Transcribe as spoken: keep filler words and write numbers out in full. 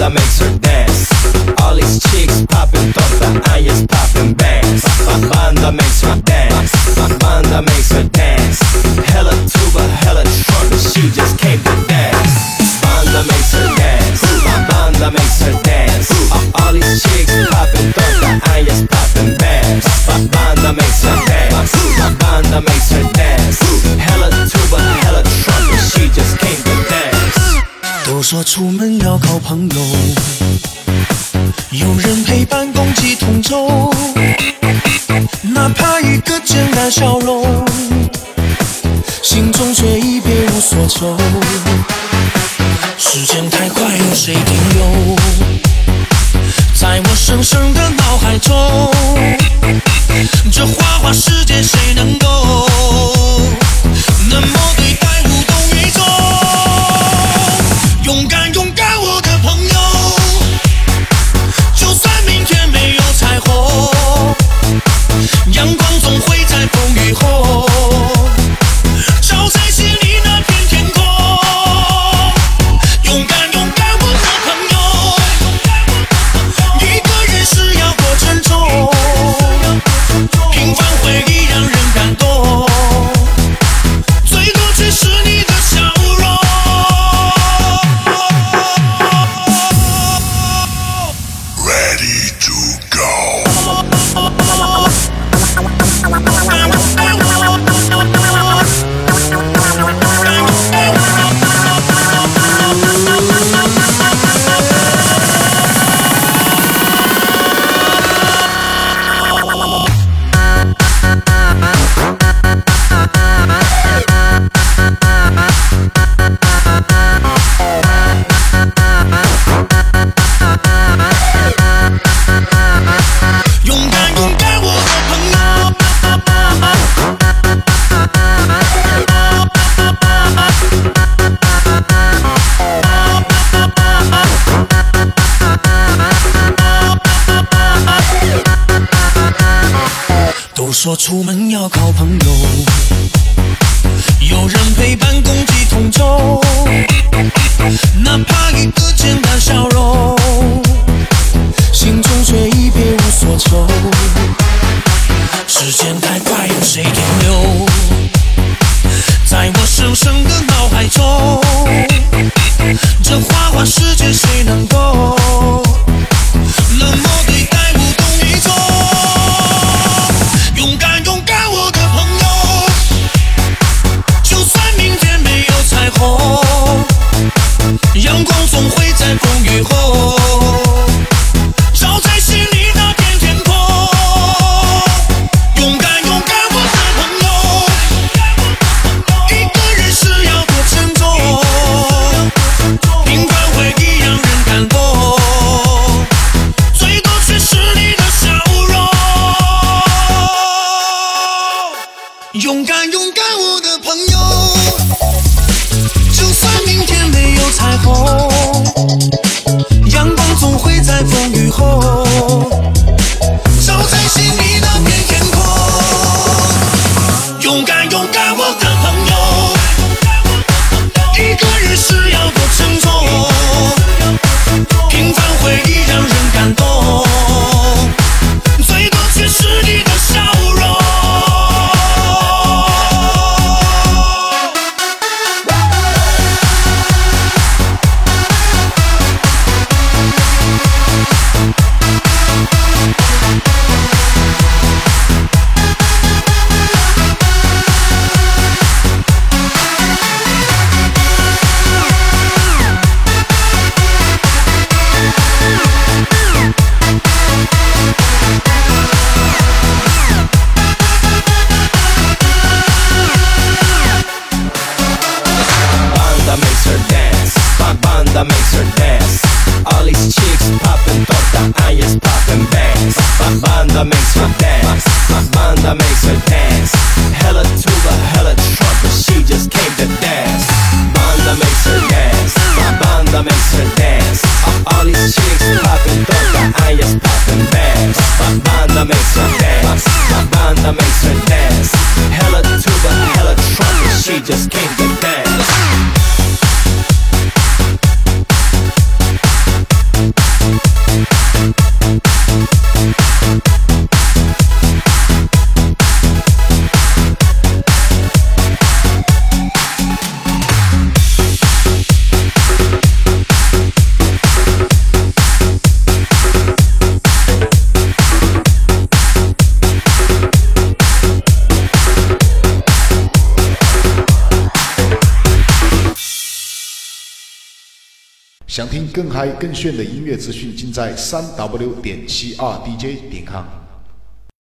banda makes her dance. All these chicks popping torta, I is popping bands. My banda makes her dance. My banda makes her dance. Hella tuba, hella trumpet, she just came to dance. Banda makes her dance. My banda makes her dance. All these chicks popping torta, I is popping bands. My banda makes her dance. My banda makes her dance. Hella tuba, hella trumpet, she just came to dance. 都说出门要靠朋友，有人陪伴共济同舟，哪怕一个简单笑容，心中却已别无所求。时间太快，有谁停留？在我深深的脑海中，这花花世界谁能够那么对待无动于衷？勇敢勇敢我的朋友，就算明天没有彩虹，阳光总会在风雨后照在心里那片天空。勇敢勇敢我的朋友，一个人是要多沉重，平凡回忆让人感动，最多只是你的笑容。 Ready to go. 勇敢勇敢我的朋友，都说出门要靠朋友，有人陪伴共济同舟，哪怕一个简单笑容，心中却已别无所求。时间太快，有谁停留？在我深深的脑海中，这花花世界谁能够冷漠对待无动于衷？勇敢勇敢我的朋友，就算明天没有彩虹，阳光总会在风雨后照在心里那片天空。勇敢勇敢我的朋友，一个人是要多沉重，平凡回忆让人感动，最多却是你的笑容。勇敢勇敢我的朋友，就算明天没有彩虹，阳光总会在风雨后照在心里那片天空。勇敢勇敢我的朋友，一个人是要多沉重，平凡回忆让人感动，最多却是你的笑容。 Banda makes her dance. All these chicks popping torta, I is popping bands. My banda makes her dance. My banda makes her dance. Hella tuba, hella trumpet, she just came to dance. Banda makes her dance. My banda makes her dance. All these chicks popping torta, I is popping bands. My banda makes her dance. My banda makes her dance. Hella tuba, hella trumpet, she just came to dance. 想听更嗨更炫的音乐资讯，尽在三 w 点 c r d j 点 com。